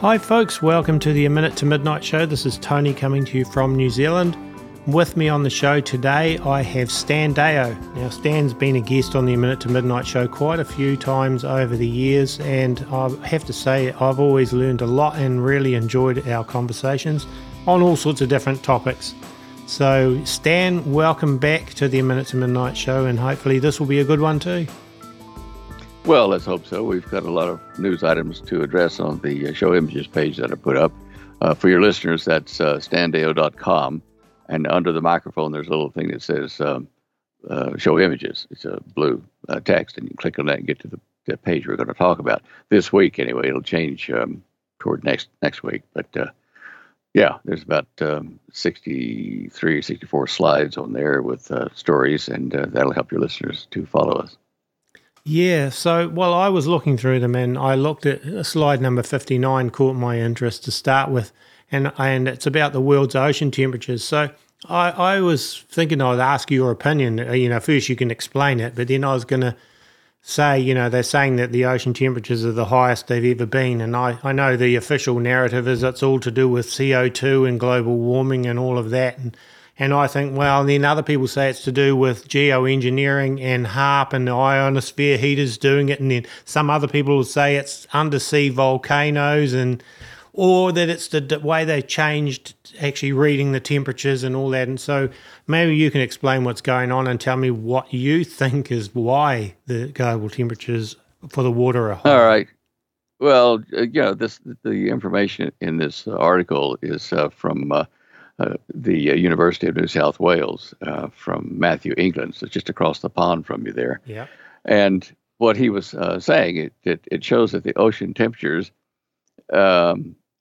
Hi folks, welcome to the A Minute to Midnight show. This is Tony coming to you from New Zealand. With me on the show today I have Stan Deyo. Now Stan's been a guest on the A Minute to Midnight show quite a few times over the years, and I have to say I've always learned a lot and really enjoyed our conversations on all sorts of different topics. So Stan, welcome back to the A Minute to Midnight show, and hopefully this will be a good one too. Well, let's hope so. We've got a lot of news items to address on the show images page that I put up. For your listeners, that's standeo.com. And under the microphone, there's a little thing that says show images. It's a blue text, and you click on that and get to the page we're going to talk about. This week, anyway, it'll change toward next week. But, yeah, there's about 63 or 64 slides on there with stories, and that'll help your listeners to follow us. Yeah, so, well, I was looking through them and I looked at slide number 59, caught my interest to start with, and it's about the world's ocean temperatures. So I was thinking I'd ask your opinion. First you can explain it, but then I was going to say, they're saying that the ocean temperatures are the highest they've ever been, and I know the official narrative is it's all to do with CO2 and global warming and all of that, and I think, well, then other people say it's to do with geoengineering and HAARP and the ionosphere heaters doing it. And then some other people will say it's undersea volcanoes or that it's the way they changed actually reading the temperatures and all that. And so maybe you can explain what's going on and tell me what you think is why the global temperatures for the water are high. All right. Well, the information in this article is from the University of New South Wales, from Matthew England, so just across the pond from you there. Yeah. And what he was saying, it shows that the ocean temperatures are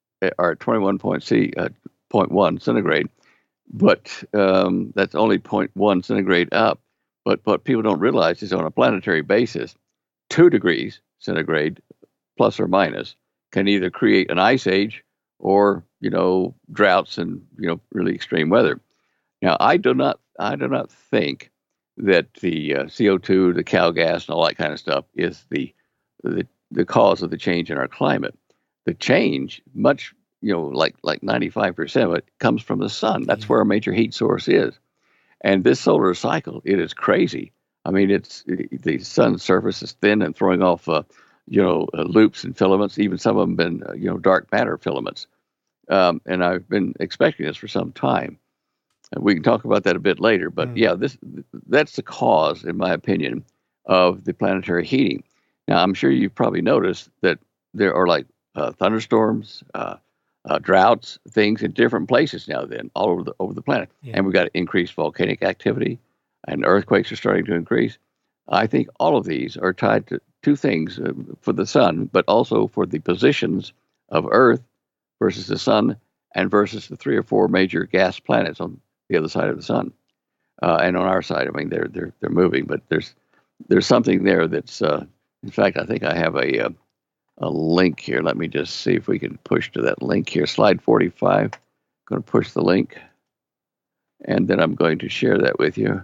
21.1 centigrade, but that's only 0.1 centigrade up. But what people don't realize is on a planetary basis, 2 degrees centigrade, plus or minus, can either create an ice age or droughts and really extreme weather. Now, I do not think that the CO2, the cow gas, and all that kind of stuff is the cause of the change in our climate. The change, much like 95% of it, comes from the sun. That's where our major heat source is. And this solar cycle, it is crazy. I mean, the sun's surface is thin and throwing off loops and filaments. Even some of them been dark matter filaments. And I've been expecting this for some time. We can talk about that a bit later, but that's the cause, in my opinion, of the planetary heating. Now, I'm sure you've probably noticed that there are thunderstorms, droughts, things in different places now then, all over the planet. Yeah. And we've got increased volcanic activity, and earthquakes are starting to increase. I think all of these are tied to two things, for the sun, but also for the positions of Earth versus the sun, and versus the 3 or 4 major gas planets on the other side of the sun, and on our side. I mean, they're moving, but there's something there that's. In fact, I think I have a link here. Let me just see if we can push to that link here. Slide 45. I'm going to push the link, and then I'm going to share that with you.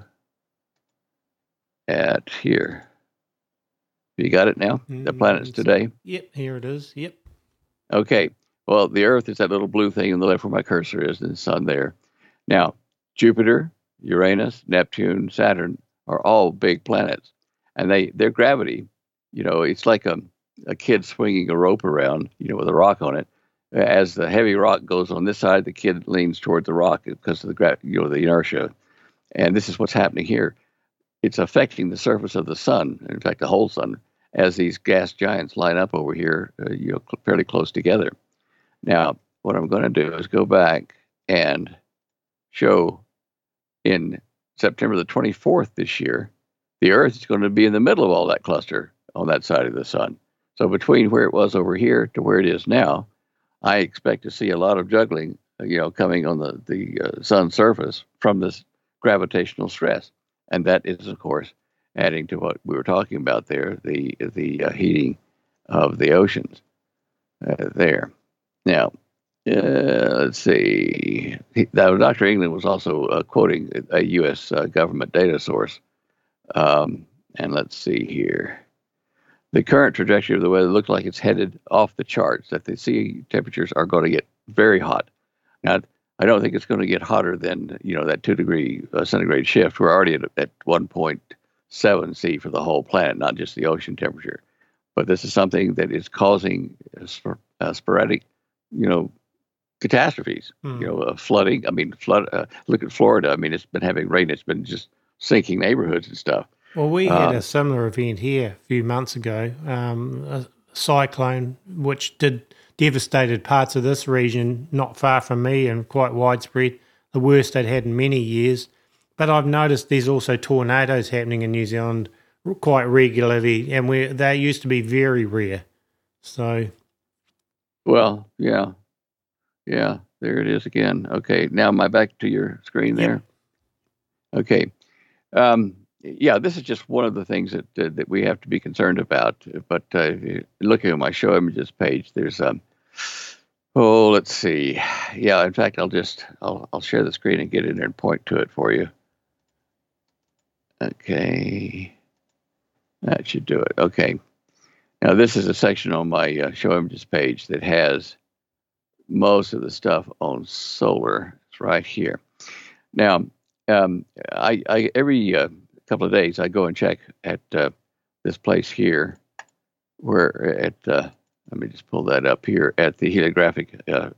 At here. You got it now? The planets today. Yep, here it is. Yep. Okay. Well, the Earth is that little blue thing on the left where my cursor is, and the sun there. Now, Jupiter, Uranus, Neptune, Saturn are all big planets, and their gravity, it's like a kid swinging a rope around, with a rock on it. As the heavy rock goes on this side, the kid leans toward the rock because of the inertia, and this is what's happening here. It's affecting the surface of the sun, in fact, the whole sun, as these gas giants line up over here, fairly close together. Now, what I'm going to do is go back and show in September the 24th this year, the Earth is going to be in the middle of all that cluster on that side of the sun. So between where it was over here to where it is now, I expect to see a lot of juggling, coming on the sun's surface from this gravitational stress. And that is, of course, adding to what we were talking about there, the heating of the oceans there. Now, let's see. Dr. England was also quoting a U.S. government data source. And let's see here. the current trajectory of the weather looks like it's headed off the charts, that the sea temperatures are going to get very hot. Now, I don't think it's going to get hotter than, that 2 degree centigrade shift. We're already at 1.7 C for the whole planet, not just the ocean temperature. But this is something that is causing sporadic, catastrophes, flooding. I mean, look at Florida. I mean, it's been having rain. It's been just sinking neighborhoods and stuff. Well, we had a similar event here a few months ago, a cyclone which devastated parts of this region not far from me and quite widespread, the worst they'd had in many years. But I've noticed there's also tornadoes happening in New Zealand quite regularly, and they used to be very rare. So, well, yeah, there it is again. Okay, now am I back to your screen there? Yep. Okay. Yeah, this is just one of the things that we have to be concerned about. But looking at my show images page, there's let's see. Yeah, in fact, I'll share the screen and get in there and point to it for you. Okay, that should do it. Okay, now this is a section on my show images page that has most of the stuff on solar. It's right here. Now, I every couple of days I go and check at this place here, where let me just pull that up here at the heliographic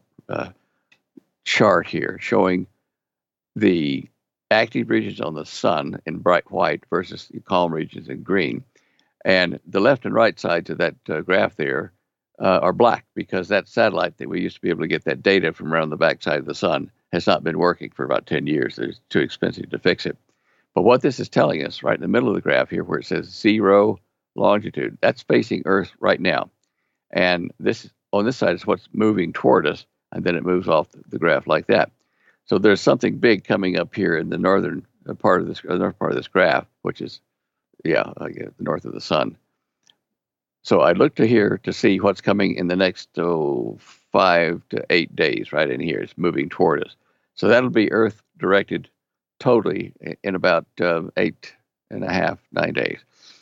chart here, showing the active regions on the sun in bright white versus the calm regions in green. And the left and right sides of that graph there are black, because that satellite that we used to be able to get that data from around the backside of the sun has not been working for about 10 years. It's too expensive to fix it. But what this is telling us, right in the middle of the graph here, where it says 0 longitude, that's facing Earth right now. And this on this side is what's moving toward us, and then it moves off the graph like that. So there's something big coming up here in the northern part of this graph, which is, the north of the sun. So I look to here to see what's coming in the next 5 to 8 days. Right in here, it's moving toward us. So that'll be Earth directed totally in about 8.5, 9 days.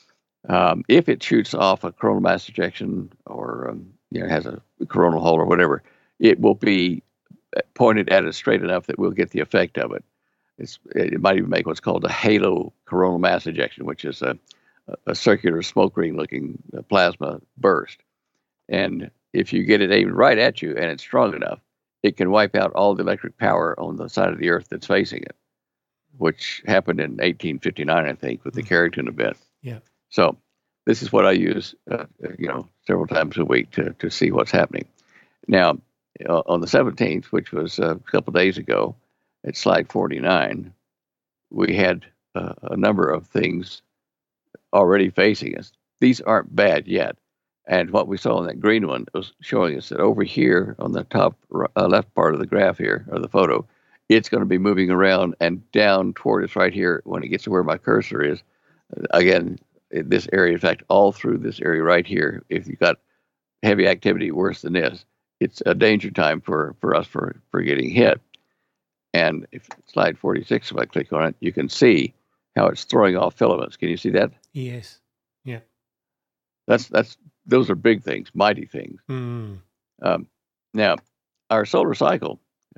If it shoots off a coronal mass ejection, or has a coronal hole or whatever, it will be pointed at us straight enough that we'll get the effect of it. It might even make what's called a halo coronal mass ejection, which is a circular smoke ring looking plasma burst. And if you get it aimed right at you and it's strong enough, it can wipe out all the electric power on the side of the Earth that's facing it, which happened in 1859, I think, with the Carrington event. Yeah. So this is what I use, several times a week to see what's happening. Now, on the 17th, which was a couple of days ago, at slide 49, we had a number of things already facing us. These aren't bad yet. And what we saw in that green one was showing us that over here on the top left part of the graph here, or the photo, it's going to be moving around and down toward us right here when it gets to where my cursor is. Again, this area, in fact, all through this area right here, if you've got heavy activity worse than this, it's a danger time for us for getting hit. And if slide 46, if I click on it, you can see how it's throwing off filaments. Can you see that? Yes. Yeah. Those are big things, mighty things. Mm. Now, our solar cycle,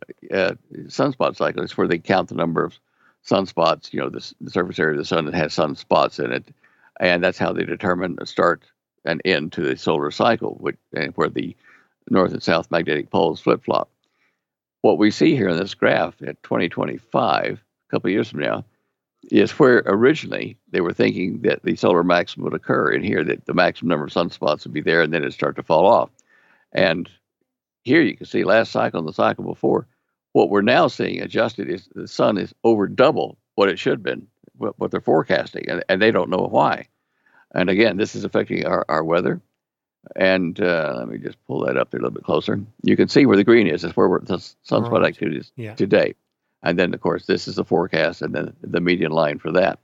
sunspot cycle, is where they count the number of sunspots, the surface area of the sun that has sunspots in it. And that's how they determine the start and end to the solar cycle, where the north and south magnetic poles flip-flop. What we see here in this graph at 2025, a couple of years from now, is where originally they were thinking that the solar maximum would occur in here, that the maximum number of sunspots would be there, and then it'd start to fall off. And here you can see last cycle and the cycle before, what we're now seeing adjusted is the sun is over double what it should have been, what they're forecasting, and they don't know why. And again, this is affecting our weather. And let me just pull that up there a little bit closer. You can see where the green is. That's where the sunspot activity is today. And then, of course, this is the forecast, and then the median line for that.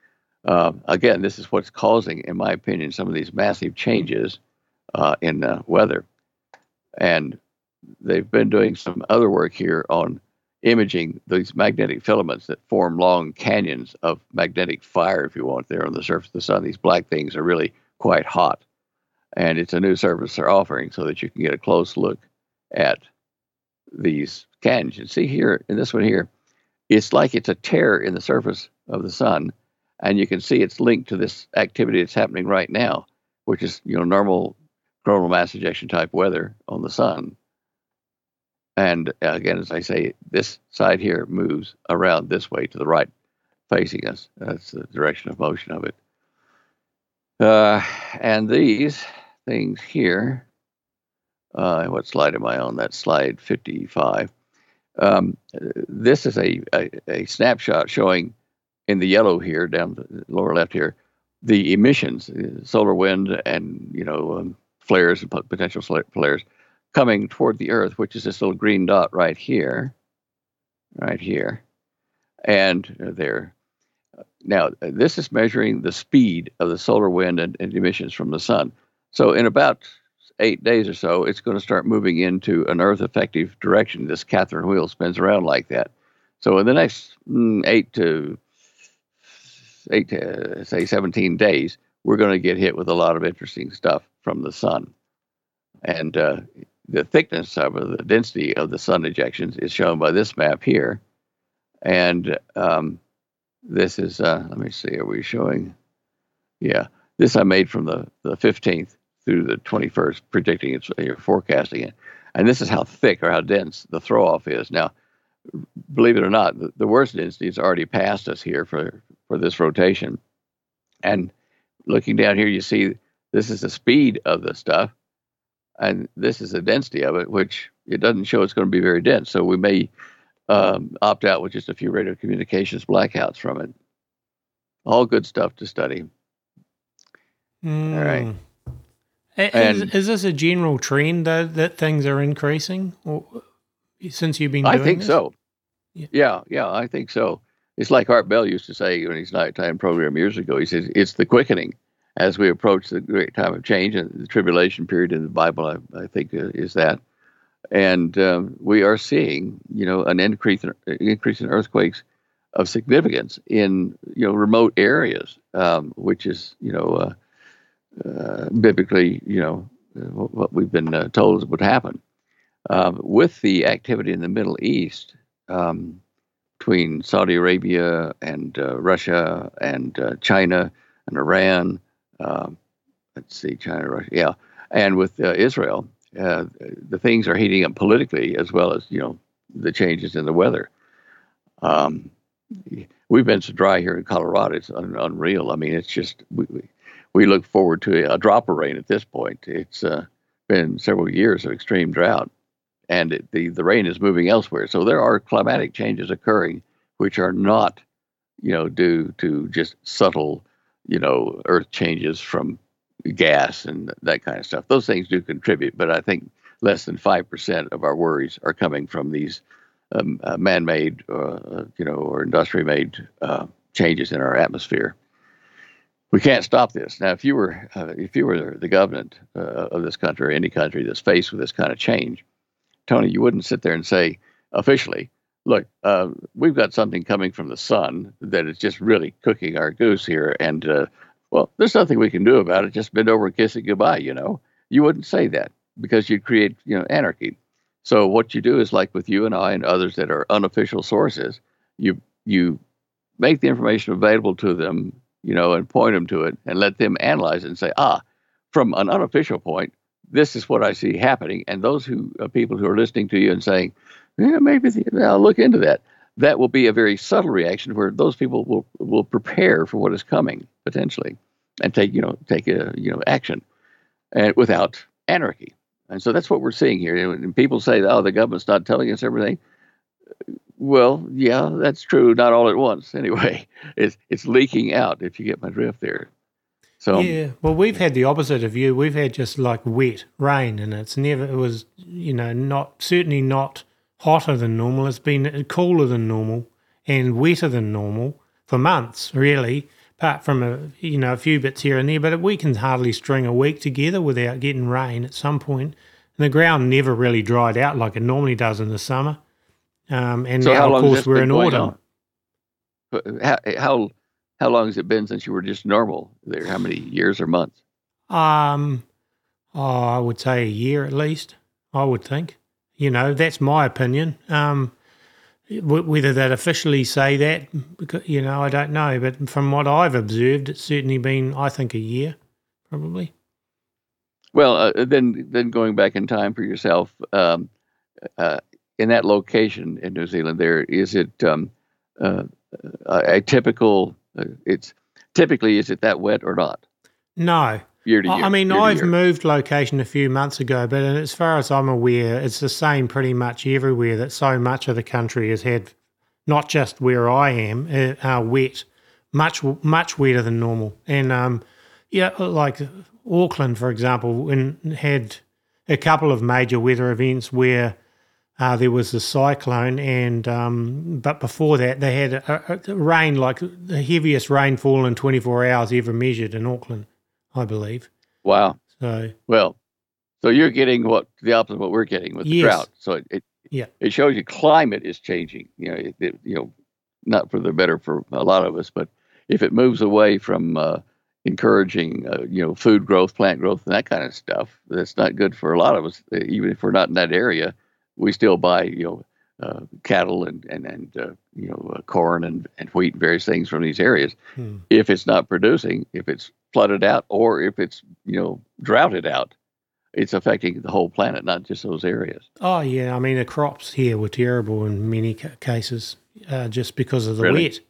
Again, this is what's causing, in my opinion, some of these massive changes in weather. And they've been doing some other work here on imaging these magnetic filaments that form long canyons of magnetic fire, if you want, there on the surface of the sun. These black things are really quite hot. And it's a new service they're offering so that you can get a close look at these canyons. You see here in this one here, it's like it's a tear in the surface of the sun, and you can see it's linked to this activity that's happening right now, which is normal coronal mass ejection type weather on the sun. And again, as I say, this side here moves around this way to the right, facing us. That's the direction of motion of it. And these things here, what slide am I on? That's slide 55. This is a snapshot showing in the yellow here, down the lower left here, the emissions, solar wind and, flares and potential flares coming toward the Earth, which is this little green dot right here, and there. Now, this is measuring the speed of the solar wind and emissions from the sun. So in about 8 days or so, it's going to start moving into an Earth effective direction. This Catherine wheel spins around like that. So in the next 8 to say 17 days, we're going to get hit with a lot of interesting stuff from the sun. And the thickness of the density of the sun ejections is shown by this map here. And this is, let me see, are we showing? Yeah, this I made from the 15th through the 21st, predicting it, forecasting it. And this is how thick or how dense the throw-off is. Now, believe it or not, the worst density has already passed us here for this rotation. And looking down here, you see this is the speed of the stuff, and this is the density of it, which it doesn't show it's going to be very dense. So we may opt out with just a few radio communications blackouts from it. All good stuff to study. All right. Is this a general trend, though, that things are increasing since you've been doing this? I think so. Yeah, I think so. It's like Art Bell used to say in his nighttime program years ago. He says, it's the quickening as we approach the great time of change, and the tribulation period in the Bible, I think, is that. And we are seeing, an increase in earthquakes of significance in, remote areas, which is, biblically, what we've been told would happen. With the activity in the Middle East, between Saudi Arabia and Russia and China and Iran, China, Russia, yeah, and with Israel, the things are heating up politically as well as the changes in the weather. We've been so dry here in Colorado; it's unreal. I mean, it's just we look forward to a drop of rain at this point. It's been several years of extreme drought, and the rain is moving elsewhere. So there are climatic changes occurring, which are not due to just subtle earth changes from gas and that kind of stuff. Those things do contribute, but I think less than 5% of our worries are coming from these man-made, or industry-made changes in our atmosphere. We can't stop this. Now, if you were the government of this country or any country that's faced with this kind of change, Tony, you wouldn't sit there and say officially, look, we've got something coming from the sun that is just really cooking our goose here, and well, there's nothing we can do about it. Just bend over and kiss it goodbye. You wouldn't say that because you'd create anarchy. So what you do is, like with you and I and others that are unofficial sources, you make the information available to them, and point them to it and let them analyze it and say, from an unofficial point, this is what I see happening. And those people who are listening to you and saying, yeah, maybe I'll look into that. That will be a very subtle reaction where those people will prepare for what is coming potentially and take action, and without anarchy. And so that's what we're seeing here. And people say, the government's not telling us everything. Well, yeah, that's true. Not all at once. Anyway, it's leaking out, if you get my drift there. So yeah, well, we've had the opposite of you. We've had just like wet rain, and it was certainly not hotter than normal. It's been cooler than normal and wetter than normal for months, really, apart from a few bits here and there. But we can hardly string a week together without getting rain at some point. And the ground never really dried out like it normally does in the summer. And so now, of course, we're in autumn. How long has it been since you were just normal there? How many years or months? Oh, I would say a year at least. I would think. That's my opinion. Whether they'd officially say that, because, I don't know. But from what I've observed, it's certainly been, I think, a year, probably. Well, then going back in time for yourself, uh, in that location in New Zealand, there is it uh, a typical? It's typically, is it that wet or not? No. Year to I year, mean, year to I've year. moved location a few months ago, but as far as I'm aware, it's the same pretty much everywhere, that so much of the country has had, not just where I am, wet, much wetter than normal. And yeah, like Auckland, for example, had a couple of major weather events where there was a cyclone, and but before that, they had a rain, like the heaviest rainfall in 24 hours ever measured in Auckland, I believe. Wow. So Well, so you're getting what the opposite of what we're getting with the yes, drought. So it yeah, it shows you climate is changing. Not for the better for a lot of us, but if it moves away from encouraging, food growth, plant growth, and that kind of stuff, that's not good for a lot of us. Even if we're not in that area, we still buy, cattle and corn and wheat and various things from these areas. hmm. If it's not producing, if it's flooded out, or if it's droughted out, it's affecting the whole planet, not just those areas. Oh yeah. I mean, the crops here were terrible in many cases, just because of the Really? wet.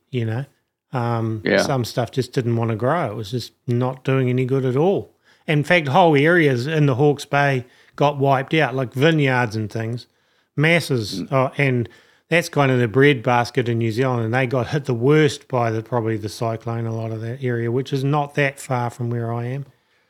Yeah. Some stuff just didn't want to grow. It was just not doing any good at all. In fact, whole areas in the Hawke's Bay got wiped out, like vineyards and things, masses. Mm. And that's kind of the breadbasket in New Zealand. And they got hit the worst by probably the cyclone. A lot of that area, which is not that far from where I am.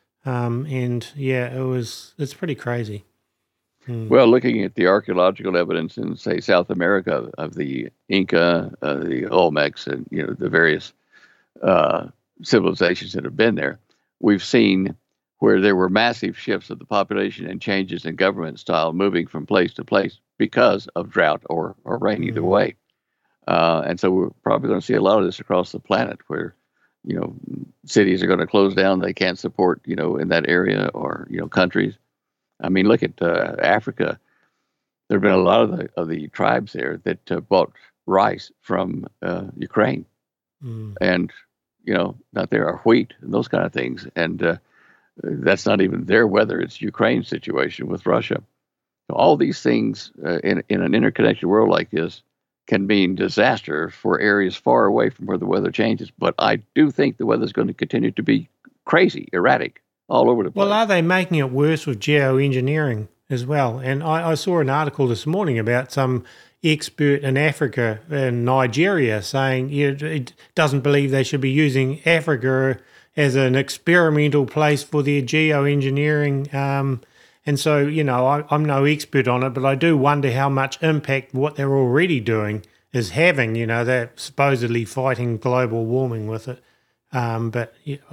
And yeah, it's pretty crazy. Well, looking at the archaeological evidence in, say, South America of the Inca, the Olmecs, and the various uh, civilizations that have been there, we've seen where there were massive shifts of the population and changes in government style moving from place to place because of drought or rain, either Mm. way. And so we're probably going to see a lot of this across the planet where, you know, cities are going to close down. They can't support, in that area or, countries. I mean, look at Africa. There have been a lot of the tribes there that bought rice from Ukraine, Mm. and not there are wheat and those kind of things, and that's not even their weather; it's Ukraine's situation with Russia. So all these things in an interconnected world like this can mean disaster for areas far away from where the weather changes. But I do think the weather is going to continue to be crazy, erratic, all over the Well, place. are they making it worse with geoengineering as well? And I saw an article this morning about some expert in Africa and Nigeria saying it doesn't believe they should be using Africa as an experimental place for their geoengineering. And so, I'm no expert on it, but I do wonder how much impact what they're already doing is having. They're supposedly fighting global warming with it. But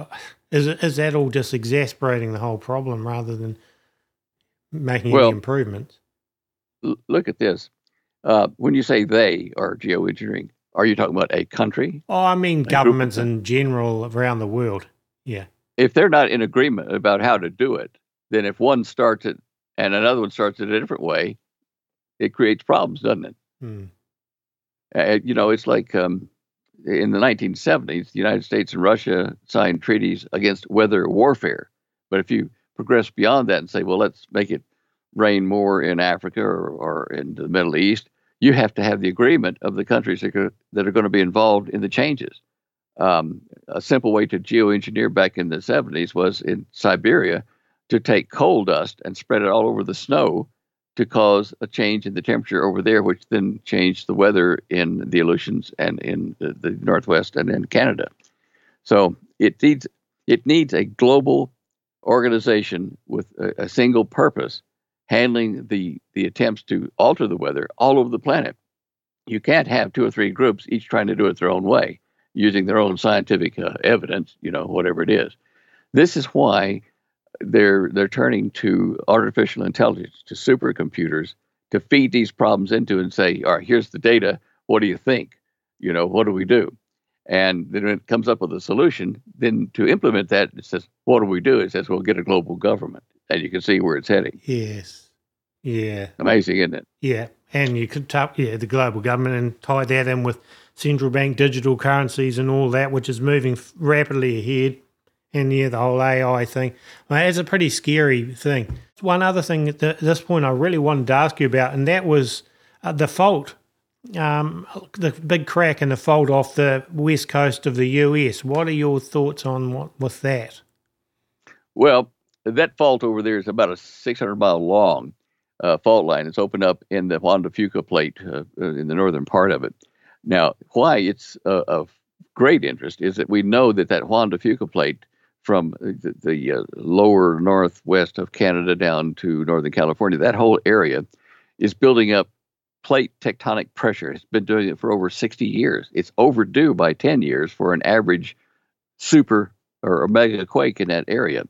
is that all just exasperating the whole problem rather than making any Well, improvements? look at this. When you say they are geoengineering, are you talking about a country, Oh, I mean a group of governments in general around the world. Yeah. if they're not in agreement about how to do it, then if one starts it and another one starts it a different way, it creates problems, doesn't it? Hmm. It's like in the 1970s, the United States and Russia signed treaties against weather warfare. But if you progress beyond that and say, well, let's make it rain more in Africa or in the Middle East, you have to have the agreement of the countries that are going to be involved in the changes. A simple way to geoengineer back in the 70s was in Siberia to take coal dust and spread it all over the snow to cause a change in the temperature over there, which then changed the weather in the Aleutians and in the Northwest and in Canada. So it needs a global organization with a single purpose, handling the attempts to alter the weather all over the planet. You can't have two or three groups each trying to do it their own way, using their own scientific evidence, whatever it is. This is why they're turning to artificial intelligence, to supercomputers, to feed these problems into and say, all right, here's the data. What do you think? What do we do? And then when it comes up with a solution, then to implement that, it says, what do we do? It says, well, get a global government. and you can see where it's heading. Yes. Yeah. Amazing, isn't it? Yeah. And you could the global government and tie that in with central bank digital currencies and all that, which is moving rapidly ahead. And the whole AI thing. It's a pretty scary thing. One other thing at this point I really wanted to ask you about, and that was the fault, the big crack in the fault off the west coast of the US. What are your thoughts on with that? Well, that fault over there is about a 600-mile long fault line. It's opened up in the Juan de Fuca plate in the northern part of it. Now, why it's of great interest is that we know that Juan de Fuca plate from the lower northwest of Canada down to Northern California, that whole area is building up plate tectonic pressure. It's been doing it for over 60 years. It's overdue by 10 years for an average super or mega quake in that area.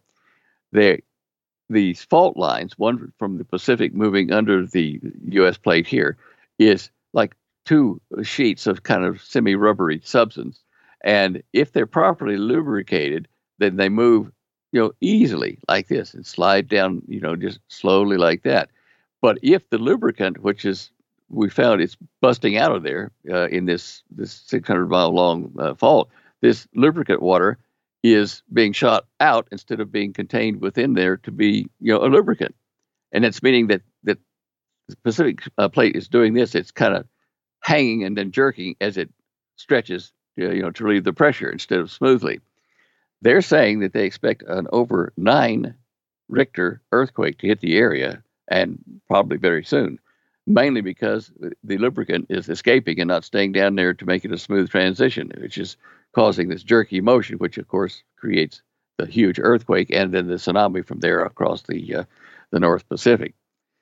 These fault lines, one from the Pacific moving under the U.S. plate here, is like two sheets of kind of semi-rubbery substance. And if they're properly lubricated, then they move, easily like this and slide down, just slowly like that. But if the lubricant, we found it's busting out of there in this 600-mile long fault, this lubricant water is being shot out instead of being contained within there to be, a lubricant. And it's meaning that the Pacific plate is doing this. It's kind of hanging and then jerking as it stretches, to relieve the pressure instead of smoothly. They're saying that they expect an over 9 Richter earthquake to hit the area, and probably very soon, mainly because the lubricant is escaping and not staying down there to make it a smooth transition, which is causing this jerky motion, which of course creates the huge earthquake and then the tsunami from there across the North Pacific.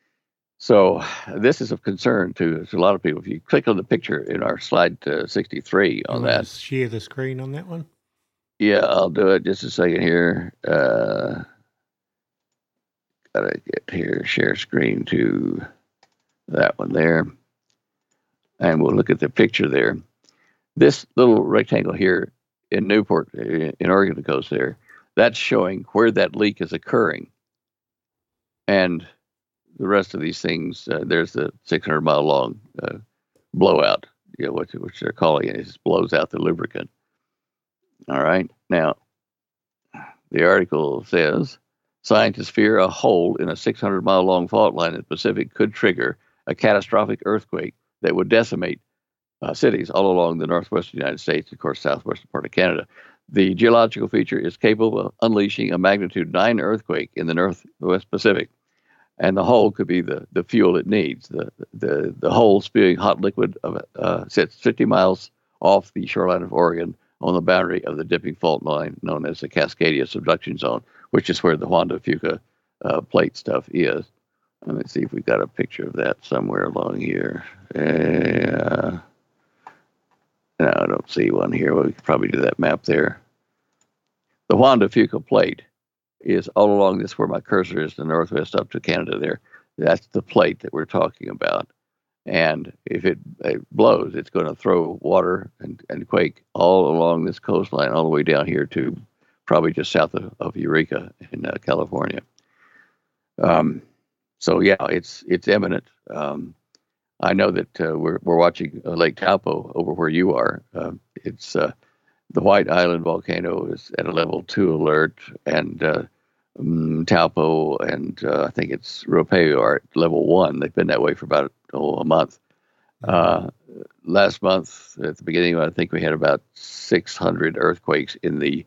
So this is of concern to a lot of people. If you click on the picture in our slide 63 on that. Share the screen on that one. Yeah, I'll do it. Just a second here. Gotta get here, share screen to that one there. And we'll look at the picture there. This little rectangle here in Newport, in Oregon, the coast there, that's showing where that leak is occurring. And the rest of these things, there's the 600-mile long blowout, which they're calling it. It just blows out the lubricant. All right. Now, the article says, scientists fear a hole in a 600-mile long fault line in the Pacific could trigger a catastrophic earthquake that would decimate cities all along the northwestern United States, of course, southwestern part of Canada. The geological feature is capable of unleashing a magnitude 9 earthquake in the northwest Pacific, and the hole could be the fuel it needs. The hole spewing hot liquid sits 50 miles off the shoreline of Oregon on the boundary of the dipping fault line known as the Cascadia subduction zone, which is where the Juan de Fuca plate stuff is. Let me see if we've got a picture of that somewhere along here. No, I don't see one here. Well, we could probably do that map there. The Juan de Fuca plate is all along this where my cursor is, the northwest up to Canada there. That's the plate that we're talking about. And if it blows, it's going to throw water and quake all along this coastline, all the way down here to probably just south of Eureka in California. So yeah, it's imminent. I know that we're watching Lake Taupo over where you are. It's the White Island volcano is at a level 2 alert, and Taupo and I think it's Ropeo are at level 1. They've been that way for about a month. Last month, at the beginning, I think we had about 600 earthquakes in the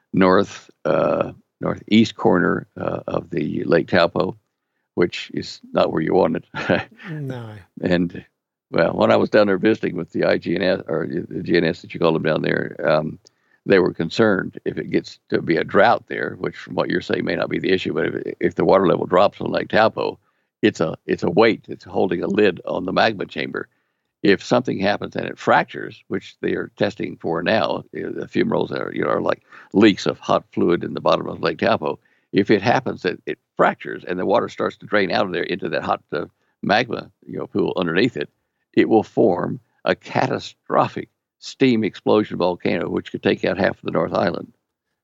northeast corner of the Lake Taupo, which is not where you want it. No. And well, when I was down there visiting with the IGNS or the GNS that you call them down there, they were concerned if it gets to be a drought there, which from what you're saying may not be the issue, but if the water level drops on Lake Taupo, it's a weight. It's holding a lid on the magma chamber. If something happens and it fractures, which they are testing for now, the fumaroles are like leaks of hot fluid in the bottom of Lake Taupo. If it happens that it fractures and the water starts to drain out of there into that hot magma pool underneath it, it will form a catastrophic steam explosion volcano, which could take out half of the North Island.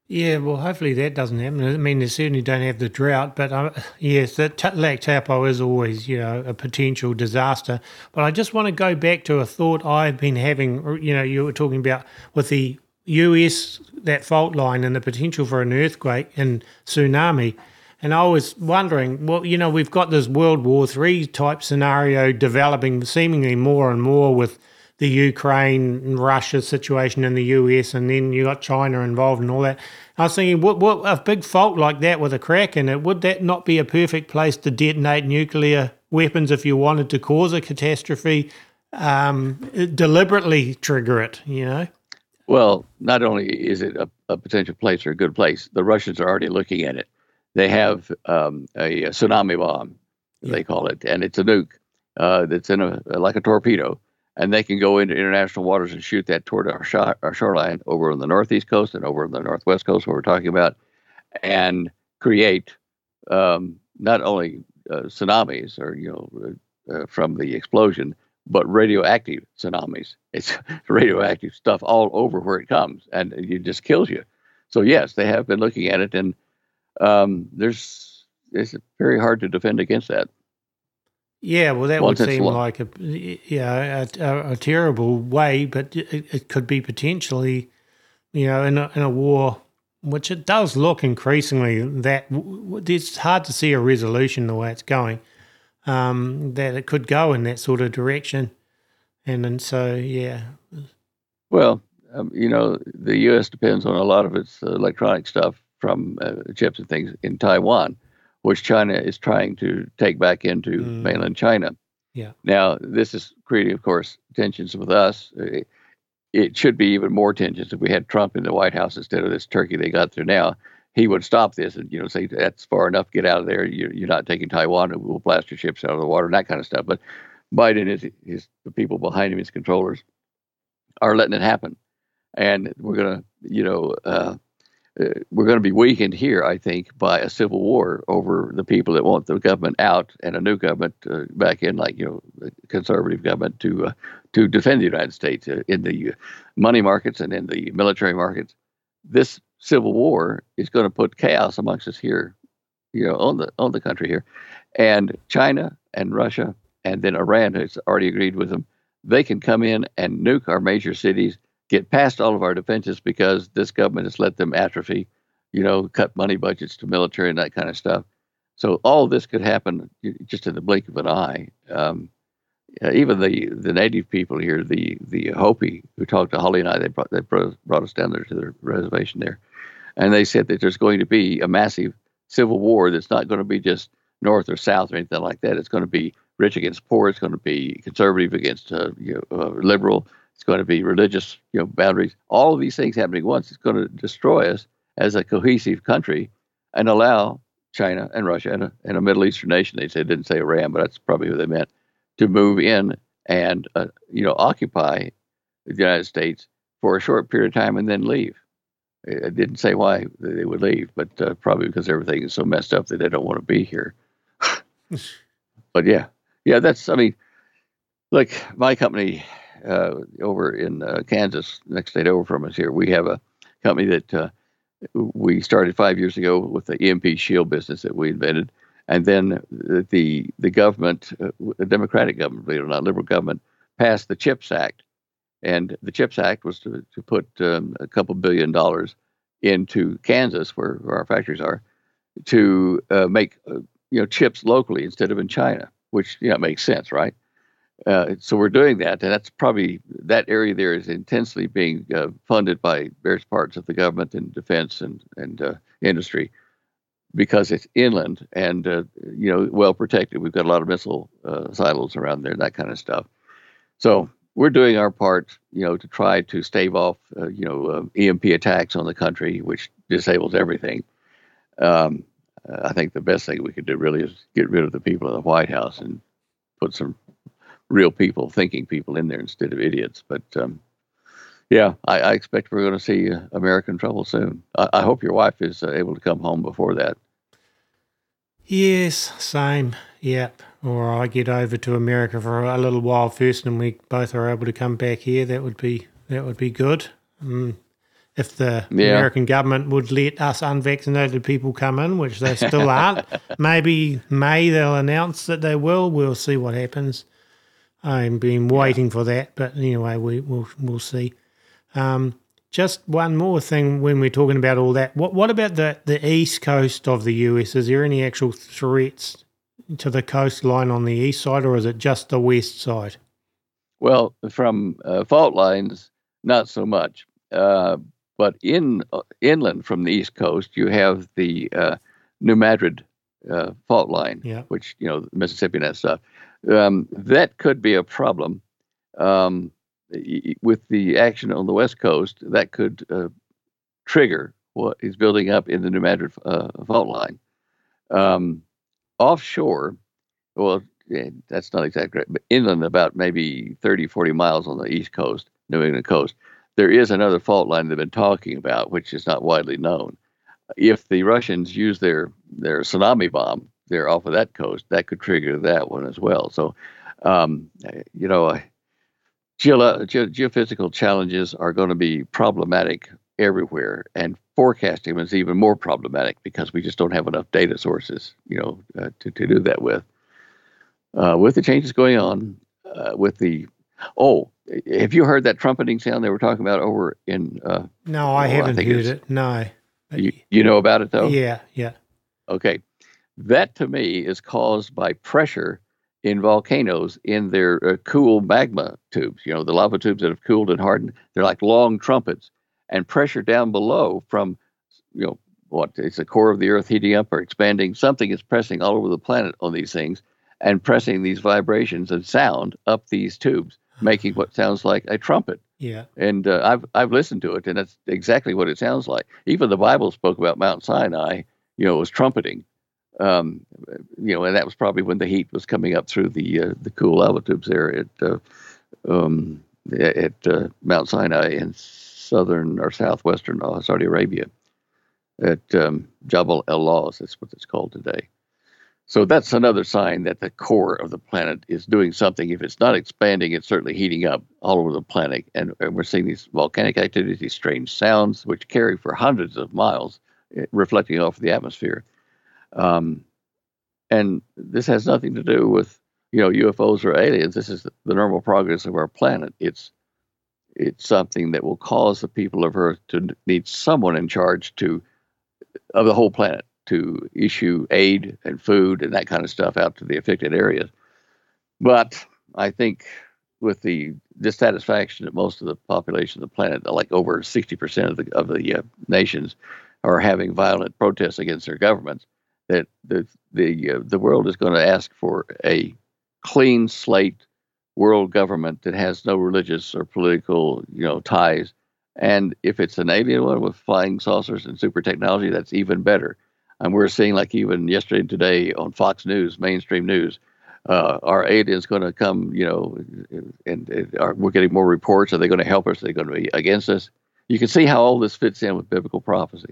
Yeah, well, hopefully that doesn't happen. I mean, they certainly don't have the drought, but yes, that Lac Taupo is always, a potential disaster. But I just want to go back to a thought I've been having. You were talking about with the US, that fault line and the potential for an earthquake and tsunami. And I was wondering, well, we've got this World War III type scenario developing seemingly more and more with the Ukraine and Russia situation in the US, and then you got China involved and all that. I was thinking, what a big fault like that with a crack in it, would that not be a perfect place to detonate nuclear weapons if you wanted to cause a catastrophe, deliberately trigger it? Well, not only is it a potential place or a good place, the Russians are already looking at it. They have a tsunami bomb, they call it, and it's a nuke that's in like a torpedo, and they can go into international waters and shoot that toward our shoreline over on the northeast coast and over on the northwest coast, where we're talking about, and create not only tsunamis or from the explosion, but radioactive tsunamis. It's radioactive stuff all over where it comes, and it just kills you. So yes, they have been looking at it, and it's very hard to defend against that. Yeah, well, that would seem like a terrible way, but it could be potentially, in a war, which it does look increasingly that it's hard to see a resolution the way it's going, that it could go in that sort of direction. And so, yeah. Well, the U.S. depends on a lot of its electronic stuff from chips and things in Taiwan, which China is trying to take back into mainland China. Yeah. Now, this is creating, of course, tensions with us. It should be even more tensions if we had Trump in the White House instead of this turkey they got through now. He would stop this and, say, that's far enough, get out of there. You're not taking Taiwan, and we'll blast your ships out of the water and that kind of stuff. But Biden, the people behind him, his controllers, are letting it happen. And we're going to, we're going to be weakened here, I think, by a civil war over the people that want the government out and a new government back in, like the conservative government to defend the United States in the money markets and in the military markets. This civil war is going to put chaos amongst us here, on the country here, and China and Russia and then Iran has already agreed with them. They can come in and nuke our major cities, get past all of our defenses because this government has let them atrophy, cut money budgets to military and that kind of stuff. So all of this could happen just in the blink of an eye. Even the native people here, the Hopi who talked to Holly and I, they brought us down there to their reservation there, and they said that there's going to be a massive civil war that's not going to be just north or south or anything like that. It's going to be rich against poor. It's going to be conservative against liberal. It's going to be religious, boundaries. All of these things happening at once. It's going to destroy us as a cohesive country and allow China and Russia and a Middle Eastern nation. They didn't say Iran, but that's probably who they meant, to move in and occupy the United States for a short period of time and then leave. It didn't say why they would leave, but probably because everything is so messed up that they don't want to be here. But yeah, look, my company over in Kansas, next state over from us here, we have a company that we started 5 years ago with the EMP shield business that we invented. And then the government, the Democratic government, believe it or not, liberal government, passed the CHIPS Act. And the CHIPS Act was to put a couple $1 billion into Kansas, where our factories are, to make chips locally instead of in China, which makes sense, right? So we're doing that, and that's probably, that area there is intensely being funded by various parts of the government and defense and industry, because it's inland and well protected. We've got a lot of missile silos around there and that kind of stuff. So we're doing our part, to try to stave off EMP attacks on the country, which disables everything. I think the best thing we could do really is get rid of the people in the White House and put some real people, thinking people in there instead of idiots. But I expect we're going to see American trouble soon. I hope your wife is able to come home before that. Yes, same. Yep. Or I get over to America for a little while first, and we both are able to come back here. That would be good. if the Yeah. American government would let us unvaccinated people come in, which they still aren't. Maybe May they'll announce that they will. We'll see what happens. I've been waiting for that, but anyway, we'll see. Just one more thing when we're talking about all that. What about the east coast of the US? Is there any actual threats to the coastline on the east side, or is it just the west side? Well, from fault lines, not so much. But inland from the east coast, you have the New Madrid fault line, which, Mississippi and that stuff. That could be a problem. With the action on the west coast, that could trigger what is building up in the New Madrid fault line. Offshore, well, that's not exactly right, but inland about maybe 30, 40 miles on the east coast, New England coast, there is another fault line they've been talking about, which is not widely known. If the Russians use their tsunami bomb there off of that coast, that could trigger that one as well. So, geophysical challenges are going to be problematic everywhere, and forecasting is even more problematic because we just don't have enough data sources, to do that with. With the changes going on, have you heard that trumpeting sound they were talking about over in? No, I haven't heard it. No. You know about it though? Yeah. Okay, that to me is caused by pressure in volcanoes in their cool magma tubes. The lava tubes that have cooled and hardened. They're like long trumpets, and pressure down below from, it's the core of the Earth heating up or expanding. Something is pressing all over the planet on these things, and pressing these vibrations and sound up these tubes, making what sounds like a trumpet. Yeah. And I've listened to it, and that's exactly what it sounds like. Even the Bible spoke about Mount Sinai, was trumpeting. And that was probably when the heat was coming up through the cool lava tubes there at Mount Sinai in southern or southwestern Saudi Arabia, at Jabal el-Lawz. That's what it's called today. So that's another sign that the core of the planet is doing something. If it's not expanding, it's certainly heating up all over the planet. And we're seeing these volcanic activities, these strange sounds, which carry for hundreds of miles, reflecting off the atmosphere. And this has nothing to do with, UFOs or aliens. This is the normal progress of our planet. It's something that will cause the people of Earth to need someone in charge of the whole planet, to issue aid and food and that kind of stuff out to the affected areas. But I think with the dissatisfaction that most of the population of the planet, like over 60% of the nations, are having violent protests against their governments, that the world is going to ask for a clean slate world government that has no religious or political ties. And if it's an alien one with flying saucers and super technology, that's even better. And we're seeing, like even yesterday and today on Fox News, mainstream news, are aliens going to come, and we're getting more reports. Are they going to help us? Are they going to be against us? You can see how all this fits in with biblical prophecy.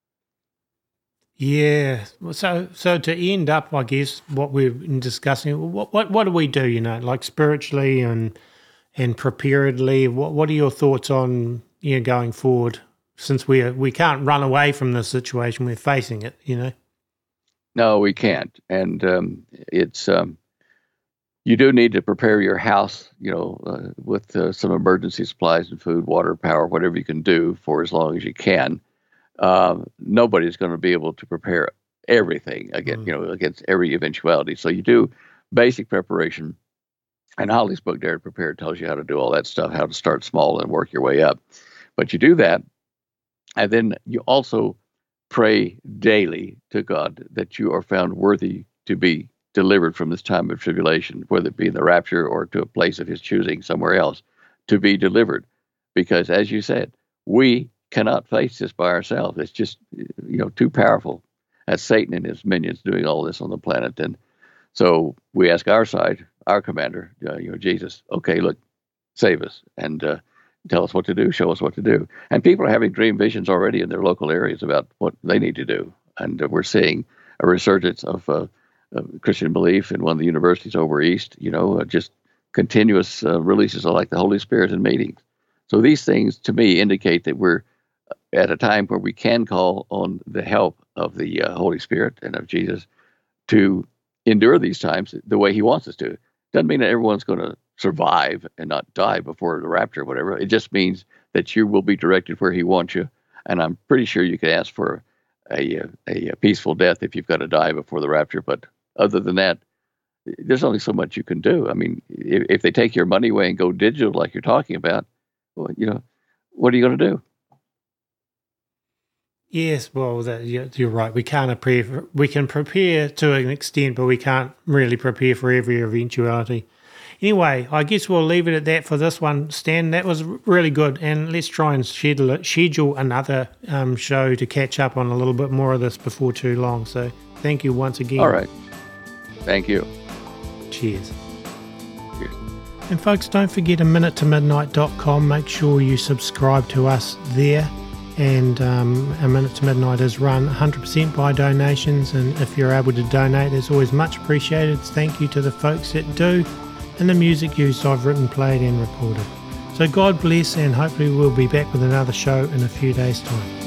Yeah. So to end up, I guess, what we've been discussing, what do we do, like spiritually and preparedly? What are your thoughts on, going forward? Since we can't run away from the situation, we're facing it, No, we can't. And it's you do need to prepare your house, with some emergency supplies and food, water, power, whatever you can do for as long as you can. Nobody's going to be able to prepare everything against every eventuality. So you do basic preparation. And Holly's book, Dare to Prepare, tells you how to do all that stuff, how to start small and work your way up. But you do that. And then you also pray daily to God that you are found worthy to be delivered from this time of tribulation, whether it be in the rapture or to a place of his choosing somewhere else, to be delivered. Because as you said, we cannot face this by ourselves. It's just, too powerful. That's Satan and his minions doing all this on the planet. And so we ask our side, our commander, Jesus, okay, look, save us. And tell us what to do, show us what to do. And people are having dream visions already in their local areas about what they need to do. And we're seeing a resurgence of Christian belief in one of the universities over east, just continuous releases of like the Holy Spirit in meetings. So these things, to me, indicate that we're at a time where we can call on the help of the Holy Spirit and of Jesus to endure these times the way he wants us to. Doesn't mean that everyone's going to survive and not die before the rapture or whatever. It just means that you will be directed where he wants you. And I'm pretty sure you can ask for a peaceful death if you've got to die before the rapture. But other than that, there's only so much you can do. I mean, if they take your money away and go digital like you're talking about, well, what are you going to do? Yes, well, you're right. We can't prepare. We can prepare to an extent, but we can't really prepare for every eventuality. Anyway, I guess we'll leave it at that for this one, Stan. That was really good, and let's try and schedule another show to catch up on a little bit more of this before too long. So thank you once again. All right. Thank you. Cheers. Cheers. And folks, don't forget AMinuteToMidnight.com. Make sure you subscribe to us there. And A Minute to Midnight is run 100% by donations, and if you're able to donate, it's always much appreciated. Thank you to the folks that do, and the music used I've written, played and recorded. So God bless, and hopefully we'll be back with another show in a few days' time.